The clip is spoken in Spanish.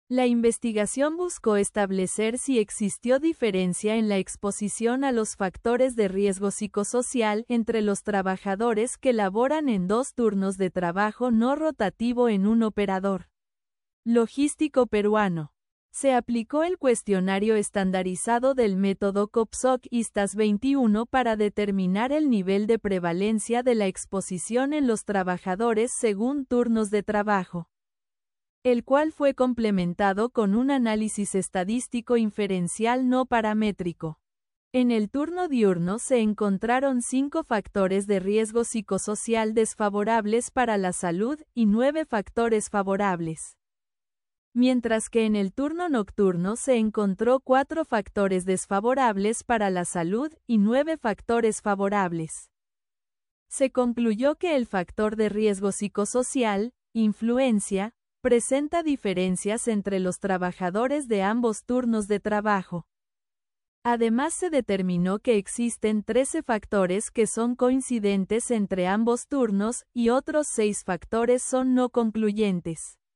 La investigación buscó establecer si existió diferencia en la exposición a los factores de riesgo psicosocial entre los trabajadores que laboran en 2 turnos de trabajo no rotativo en un operador logístico peruano. Se aplicó el cuestionario estandarizado del método COPSOC-ISTAS 21 para determinar el nivel de prevalencia de la exposición en los trabajadores según turnos de trabajo, el cual fue complementado con un análisis estadístico inferencial no paramétrico. En el turno diurno se encontraron 5 factores de riesgo psicosocial desfavorables para la salud y 9 factores favorables, mientras que en el turno nocturno se encontró 4 factores desfavorables para la salud y 9 factores favorables. Se concluyó que el factor de riesgo psicosocial, influencia, presenta diferencias entre los trabajadores de ambos turnos de trabajo. Además se determinó que existen 13 factores que son coincidentes entre ambos turnos y otros 6 factores son no concluyentes.